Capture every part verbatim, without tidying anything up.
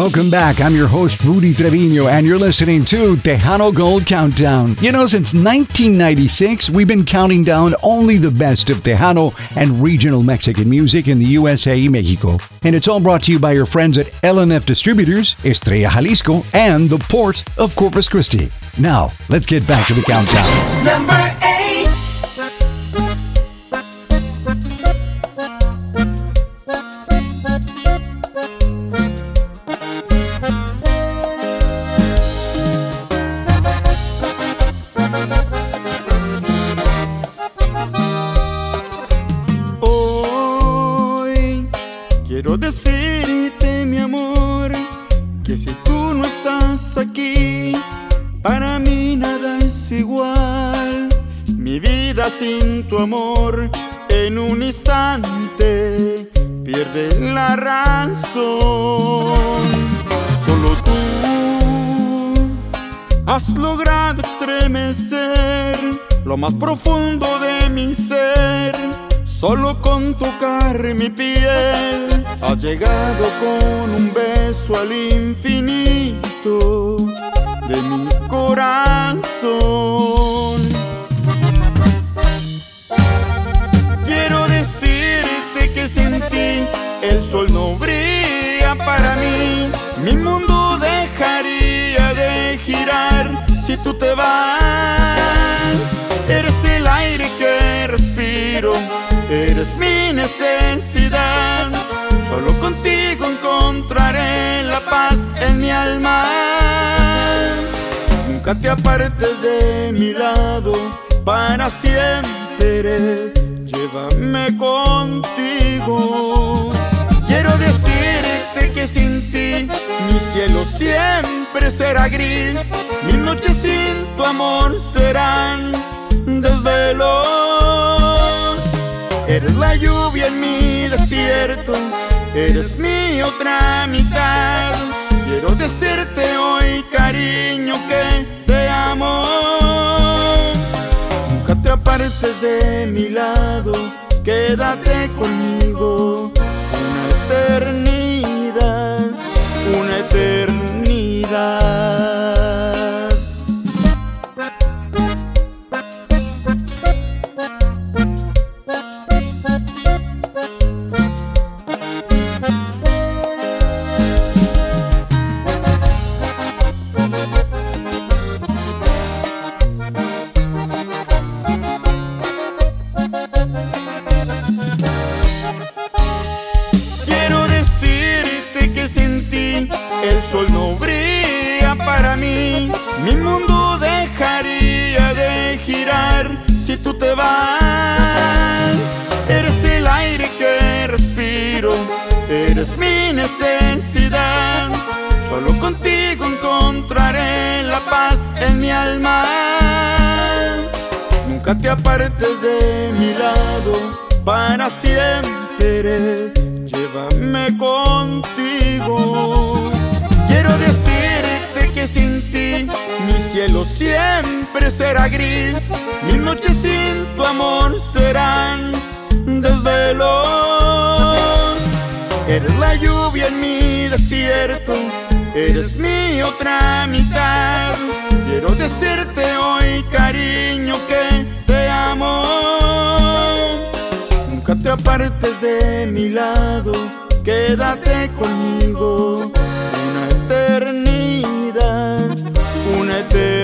Welcome back. I'm your host, Rudy Trevino, and you're listening to Tejano Gold Countdown. You know, since nineteen ninety-six, we've been counting down only the best of Tejano and regional Mexican music in the U S A y Mexico. And it's all brought to you by your friends at L and F Distributors, Estrella Jalisco, and the Port of Corpus Christi. Now, let's get back to the countdown. Number eight. Hoy quiero decirte, mi amor, que si tú no estás aquí, para mí nada es igual. Mi vida sin tu amor en un instante pierde la razón. Solo tú has logrado estremecer lo más profundo de mi ser. Solo con tocar mi piel has llegado con un beso al infinito de mi corazón. Quiero decirte que sin ti el sol no brilla para mí. Mi mundo dejaría de girar si tú te vas. Eres el aire que respiro, eres mi necesidad. Solo contigo encontraré la paz en mi alma. Nunca te apartes de mi lado, para siempre llévame contigo. Quiero decirte que sin ti mi cielo siempre será gris. Mis noches sin tu amor serán desvelos. Eres la lluvia en mi desierto, eres mi otra mitad. Quiero decirte hoy, cariño, que te amo. Nunca te apartes de mi lado, quédate conmigo. Una eternidad, una eternidad. Quiero decirte que sin ti el sol no brilla para mí. Mi mundo dejaría de girar si tú te vas. Eres el aire que respiro, eres mi necesidad. Solo contigo encontraré la paz en mi alma. Nunca te apartes de mi lado, para siempre llévame contigo. Quiero decirte que sin ti mi cielo siempre será gris. Mis noches sin tu amor serán desvelos. Eres la lluvia en mi desierto, eres mi otra mitad. Quiero decirte hoy, cariño, que te amo. Nunca te apartes de mi lado, quédate conmigo. Una eternidad, una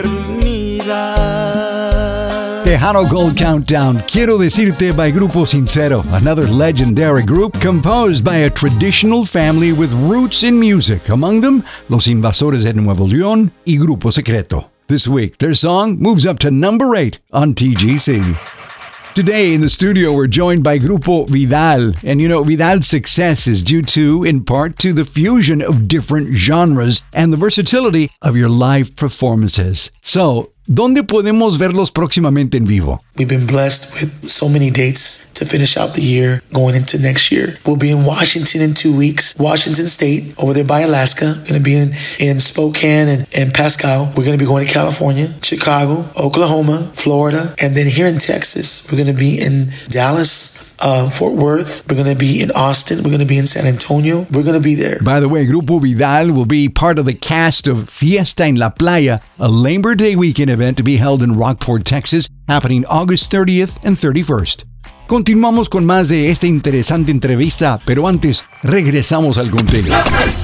eternidad. Tejano Gold Countdown, Quiero Decirte by Grupo Sincero, another legendary group composed by a traditional family with roots in music, among them Los Invasores de Nuevo León y Grupo Secreto. This week, their song moves up to number eight on T G C. Today in the studio, we're joined by Grupo Vidal. And you know, Vidal's success is due to, in part, to the fusion of different genres and the versatility of your live performances. So, ¿Dónde podemos verlos próximamente en vivo? We've been blessed with so many dates to finish out the year, going into next year. We'll be in Washington in two weeks, Washington State, over there by Alaska. We're going to be in, in Spokane and, and Pascal. We're going to be going to California, Chicago, Oklahoma, Florida, and then here in Texas, we're going to be in Dallas, uh, Fort Worth. We're going to be in Austin. We're going to be in San Antonio. We're going to be there. By the way, Grupo Vidal will be part of the cast of Fiesta en la Playa, a Labor Day weekend event to be held in Rockport, Texas, happening August thirtieth and thirty-first. Continuamos con más de esta interesante entrevista, pero antes regresamos al contenido.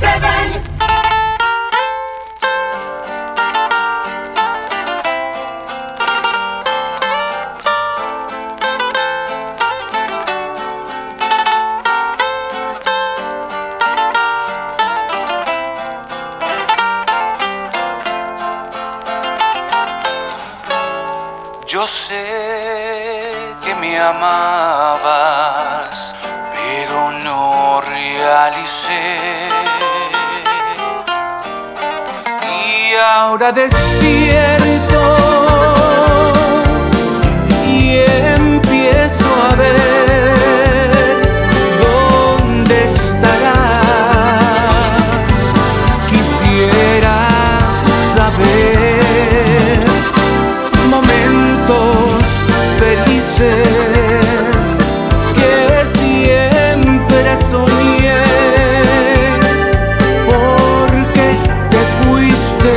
Yo sé que me amabas, pero no realicé. Y ahora despierto y empiezo a ver dónde estarás. Quisiera saber momentos felices que siempre soñé, porque te fuiste.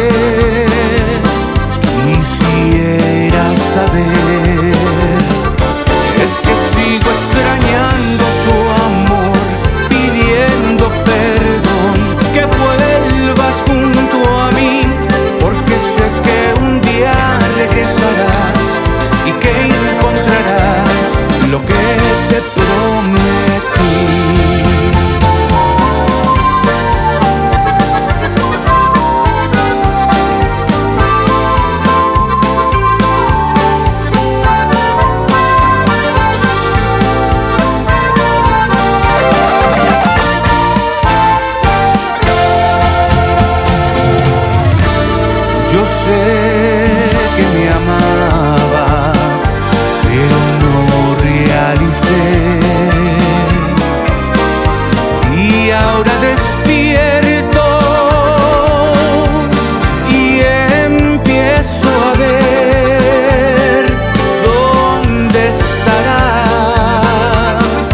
Quisiera saber, es que sigo extrañando tu amor, pidiendo perdón, que vuelvas junto a mí, porque sé que un día regresarás y que encontrarás lo que te prometí. Yo sé que me amabas, pero no realicé. Y ahora despierto y empiezo a ver dónde estarás.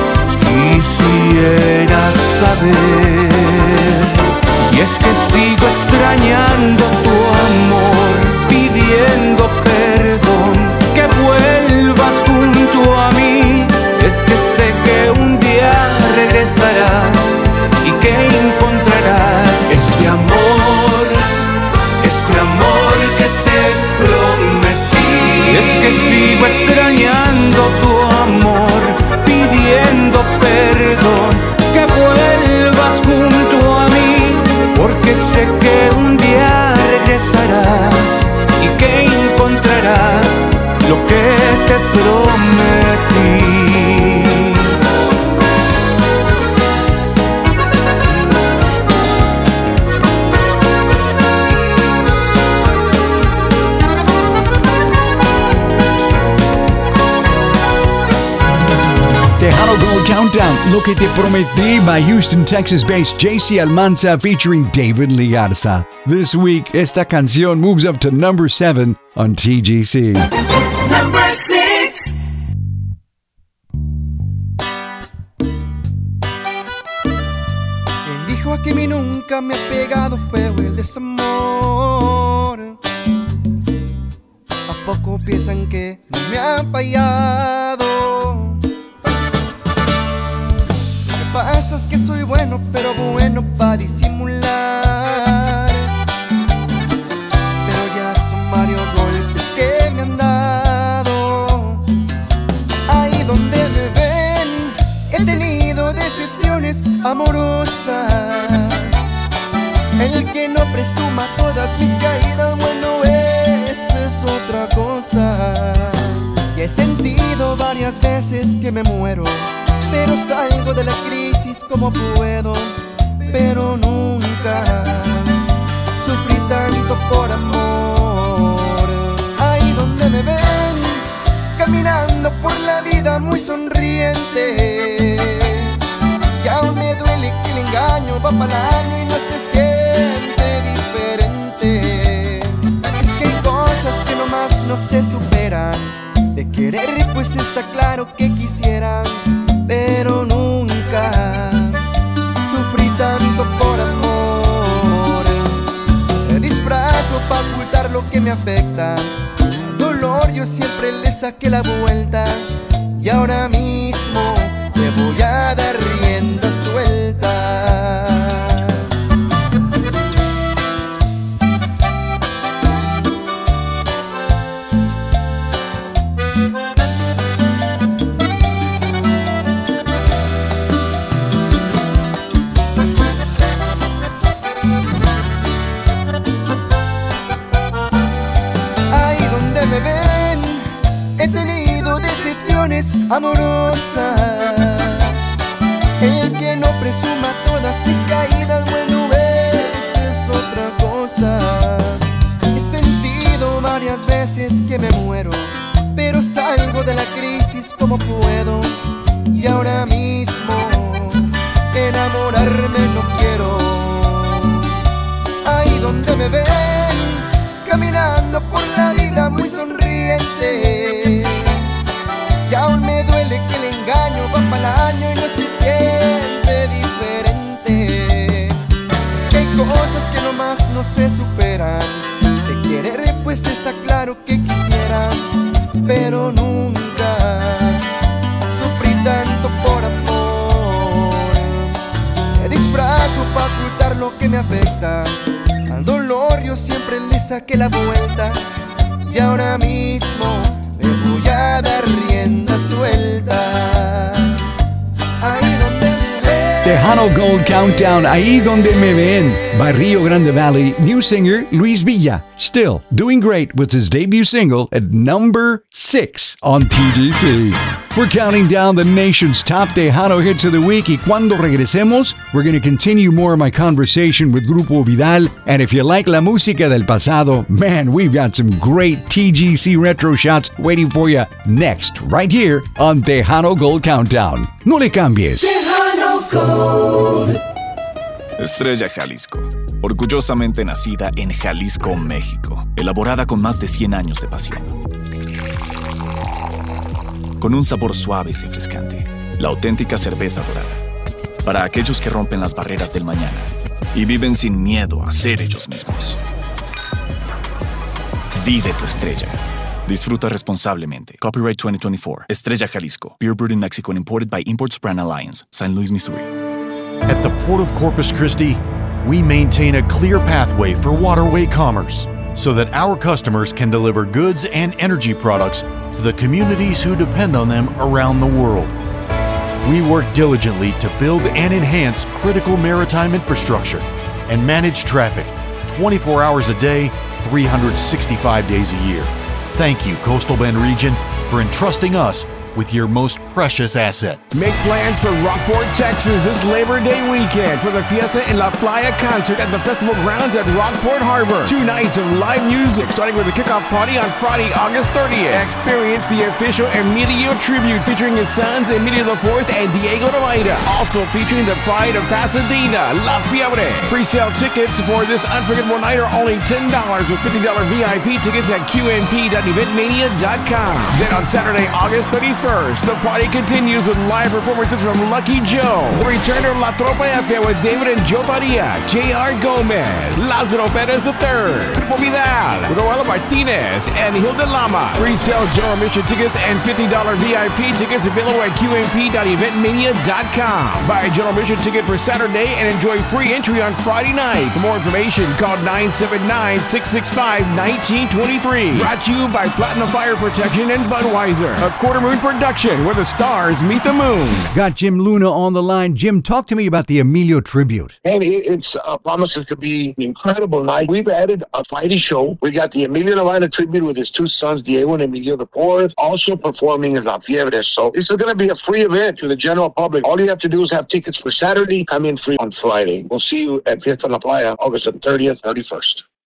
Quisiera saber, y es que sigo extrañando tu amor, pidiendo perdón, que vuelvas junto a mí. Es que sé que un día regresarás y que encontrarás este amor, este amor que te prometí. Es que sigo extrañando tu amor, pidiendo perdón, que vuelvas junto a mí, porque sé que un día regresarás y que encontrarás lo que te prometí. Tejano Go Downtown, Lo que te prometí by Houston, Texas-based J C Almanza featuring David Lee Garza. This week, esta canción moves up to number seven on T G C. Number six. Quien dijo a que a mí nunca me ha pegado feo el desamor. ¿A poco piensan que no me han fallado? Lo que pasa es que soy bueno, pero bueno para disimular. Pero ya son varios golpes que me han dado. Ahí donde me ven, he tenido decepciones amorosas. El que no presuma todas mis caídas, bueno, esa es otra cosa. Y he sentido varias veces que me muero, pero salgo de la crisis como puedo. Pero nunca sufrí tanto por amor. vida muy sonriente. Y aún me duele que el engaño va para el año y no se siente diferente. Es que hay cosas que nomás no se superan. De querer pues está claro que quisieran, pero nunca sufrí tanto por amor. Me disfrazo para ocultar lo que me afecta. Al dolor yo siempre le saqué la vuelta. Y ahora mismo te voy a dar rienda suelta. Amorosas, el que no presuma todas mis caídas, bueno, esa es otra cosa. He sentido varias veces que me muero, pero salgo de la crisis como puedo. Y ahora mismo enamorarme no quiero. Ahí donde me ven, caminando por la vida muy sonriente. Y aún me duele que el engaño va para el año y no se siente diferente. Es que hay cosas que nomás no se superan. De querer pues está claro que quisiera, pero nunca sufrí tanto por amor. Me disfrazo para ocultar lo que me afecta. Al dolor yo siempre le saqué la vuelta. Y ahora mismo me voy a dar rienda suelta. Ahí donde me ven. Tejano Gold Countdown, Ahí Donde Me Ven, by Rio Grande Valley new singer Luis Villa, still doing great with his debut single at number six on T G C. We're counting down the nation's top Tejano hits of the week, y cuando regresemos, we're going to continue more of my conversation with Grupo Vidal, and if you like la música del pasado, man, we've got some great T G C retro shots waiting for you next, right here on Tejano Gold Countdown. No le cambies. Tejano Gold. Estrella Jalisco, orgullosamente nacida en Jalisco, México, elaborada con más de cien años de pasión. Con un sabor suave y refrescante, la auténtica cerveza dorada. Para aquellos que rompen las barreras del mañana y viven sin miedo a ser ellos mismos. Vive tu estrella. Disfruta responsablemente. Copyright twenty twenty-four. Estrella Jalisco. Beer brewed in Mexico and imported by Imports Brand Alliance. Saint Louis, Missouri. At the Port of Corpus Christi, we maintain a clear pathway for waterway commerce so that our customers can deliver goods and energy products to the communities who depend on them around the world. We work diligently to build and enhance critical maritime infrastructure and manage traffic twenty-four hours a day, three hundred sixty-five days a year. Thank you, Coastal Bend Region, for entrusting us with your most precious asset. Make plans for Rockport, Texas this Labor Day weekend for the Fiesta en la Playa concert at the festival grounds at Rockport Harbor. Two nights of live music starting with a kickoff party on Friday, August thirtieth. Experience the official Emilio tribute featuring his sons Emilio the fourth and Diego de Maida. Also featuring the Pride of Pasadena, La Fiebre. Pre-sale tickets for this unforgettable night are only ten dollars with fifty dollars V I P tickets at Q M P dot event mania dot com. Then on Saturday, August thirty-first, the party continues with live performances from Lucky Joe, the return of La Tropa F with David and Joe Farias, J R Gomez, Lázaro Pérez the third, Grupo Vidal, Roel Martinez, and Hilda Lama. Pre-sale general admission tickets and fifty dollars V I P tickets available at Q M P dot event mania dot com. Buy a general admission ticket for Saturday and enjoy free entry on Friday night. For more information, call nine seven nine, six six five, one nine two three. Brought to you by Platinum Fire Protection and Budweiser, a Quarter Moon production where the stars meet the moon. Got Jim Luna on the line. Jim, talk to me about the Emilio tribute. And it, it's uh, promises to be an incredible night. We've added a Friday show. We got the Emilio Navaina tribute with his two sons, Diego and Emilio the fourth, also performing as La Fiebre. So this is going to be a free event to the general public. All you have to do is have tickets for Saturday. Come in free on Friday. We'll see you at Fiesta en la Playa, August thirtieth, thirty-first.